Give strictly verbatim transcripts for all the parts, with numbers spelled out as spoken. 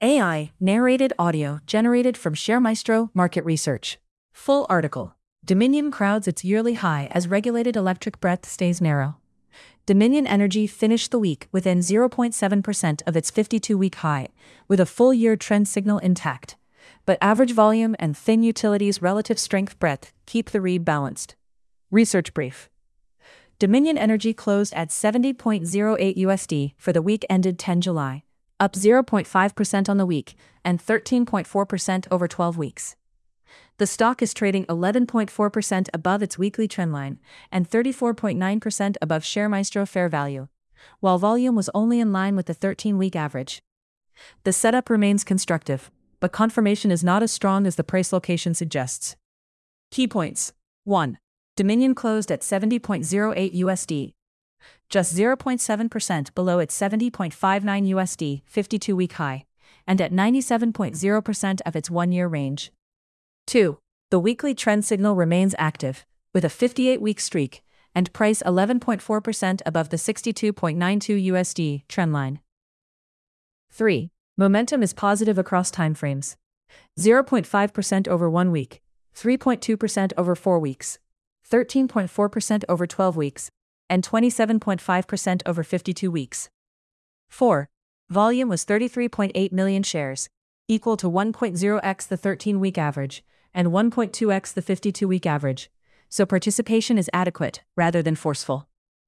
A I, narrated audio generated from ShareMaestro Market Research. Full article. Dominion crowds its yearly high as regulated electric breadth stays narrow. Dominion Energy finished the week within zero point seven percent of its fifty-two-week high, with a full-year trend signal intact. But average volume and thin utilities' relative strength breadth keep the read balanced. Research brief. Dominion Energy closed at seventy point zero eight U S D for the week ended the tenth of July, up zero point five percent on the week and thirteen point four percent over twelve weeks. The stock is trading eleven point four percent above its weekly trendline and thirty-four point nine percent above ShareMaestro fair value, while volume was only in line with the thirteen-week average. The setup remains constructive, but confirmation is not as strong as the price location suggests. Key points. one. Dominion closed at seventy point zero eight U S D, just zero point seven percent below its seventy point five nine U S D fifty-two-week high, and at ninety-seven point zero percent of its one-year range. two. The weekly trend signal remains active, with a fifty-eight-week streak, and price eleven point four percent above the sixty-two point nine two U S D trendline. three. Momentum is positive across timeframes. zero point five percent over one week, three point two percent over four weeks, thirteen point four percent over twelve weeks, and twenty-seven point five percent over fifty-two weeks. four. Volume was thirty-three point eight million shares, equal to one point zero x the thirteen-week average, and one point two x the fifty-two-week average, so participation is adequate rather than forceful.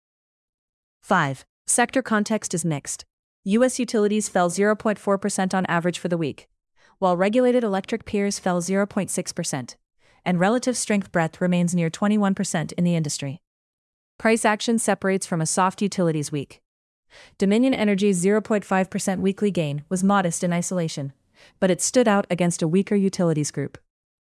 five. Sector context is mixed. U S utilities fell zero point four percent on average for the week, while regulated electric peers fell zero point six percent, and relative strength breadth remains near twenty-one percent in the industry. Price action separates from a soft utilities week. Dominion Energy's zero point five percent weekly gain was modest in isolation, but it stood out against a weaker utilities group.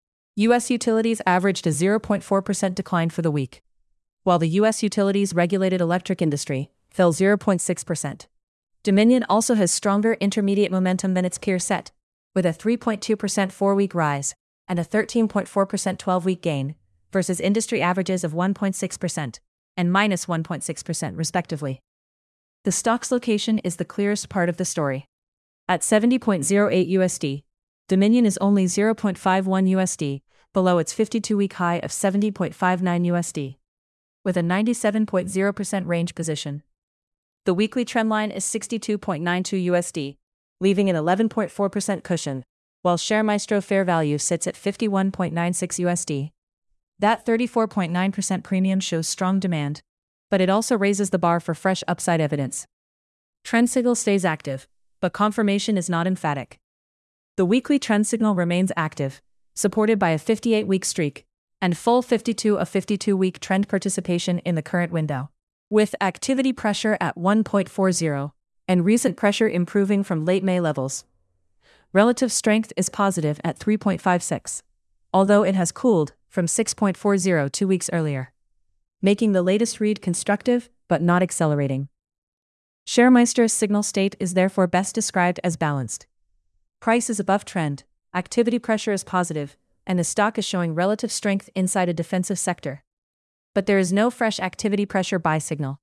U S utilities averaged a zero point four percent decline for the week, while the U S utilities regulated electric industry fell zero point six percent. Dominion also has stronger intermediate momentum than its peer set, with a three point two percent four-week rise and a thirteen point four percent twelve-week gain, versus industry averages of one point six percent and minus one point six percent respectively. The stock's location is the clearest part of the story. At seventy point zero eight U S D, Dominion is only zero point five one U S D below its fifty-two-week high of seventy point five nine U S D, with a ninety-seven point zero percent range position. The weekly trendline is sixty-two point nine two U S D, leaving an eleven point four percent cushion, while ShareMaestro fair value sits at fifty-one point nine six U S D. That thirty-four point nine percent premium shows strong demand, but it also raises the bar for fresh upside evidence. Trend signal stays active, but confirmation is not emphatic. The weekly trend signal remains active, supported by a fifty-eight-week streak, and full fifty-two of fifty-two-week trend participation in the current window, with activity pressure at one point four zero, and recent pressure improving from late May levels. Relative strength is positive at three point five six, although it has cooled from six point four zero two weeks earlier, making the latest read constructive but not accelerating. ShareMaestro's signal state is therefore best described as balanced. Price is above trend, activity pressure is positive, and the stock is showing relative strength inside a defensive sector. But there is no fresh activity pressure buy signal.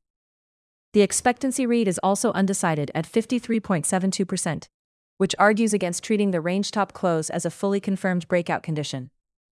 The expectancy read is also undecided at fifty-three point seven two percent, which argues against treating the range top close as a fully confirmed breakout condition.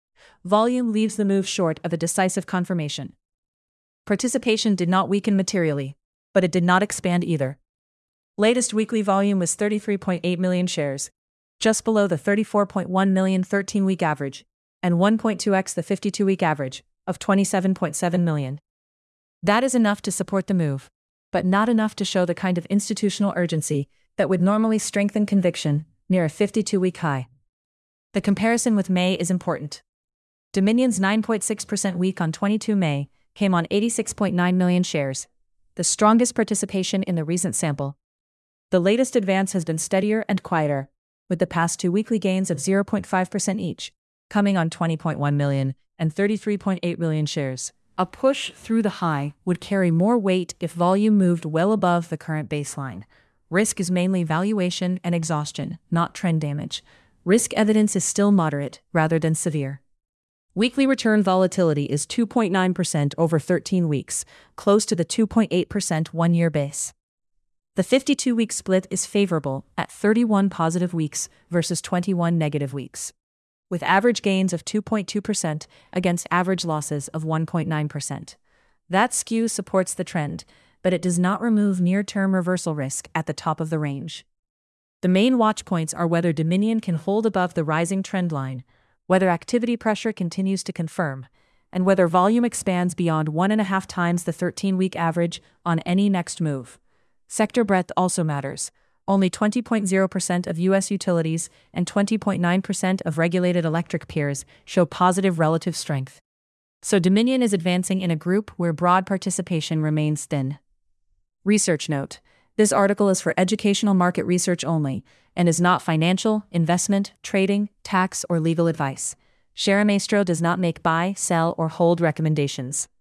Volume leaves the move short of a decisive confirmation. Participation did not weaken materially, but it did not expand either. Latest weekly volume was thirty-three point eight million shares, just below the thirty-four point one million thirteen-week average, and one point two x the fifty-two-week average of twenty-seven point seven million. That is enough to support the move, but not enough to show the kind of institutional urgency that would normally strengthen conviction near a fifty-two-week high. The comparison with May is important. Dominion's nine point six percent week on the twenty-second of May came on eighty-six point nine million shares, the strongest participation in the recent sample. The latest advance has been steadier and quieter, with the past two weekly gains of zero point five percent each, coming on twenty point one million and thirty-three point eight million shares. A push through the high would carry more weight if volume moved well above the current baseline. Risk is mainly valuation and exhaustion, not trend damage. Risk evidence is still moderate rather than severe. Weekly return volatility is two point nine percent over thirteen weeks, close to the two point eight percent one-year base. The fifty-two week split is favorable at thirty-one positive weeks versus twenty-one negative weeks, with average gains of two point two percent against average losses of one point nine percent. That skew supports the trend, but it does not remove near-term reversal risk at the top of the range. The main watch points are whether Dominion can hold above the rising trend line, whether activity pressure continues to confirm, and whether volume expands beyond one and a half times the thirteen week average on any next move. Sector breadth also matters. Only twenty point zero percent of U S utilities and twenty point nine percent of regulated electric peers show positive relative strength. So Dominion is advancing in a group where broad participation remains thin. Research note: this article is for educational market research only and is not financial, investment, trading, tax, or legal advice. Share Maestro does not make buy, sell, or hold recommendations.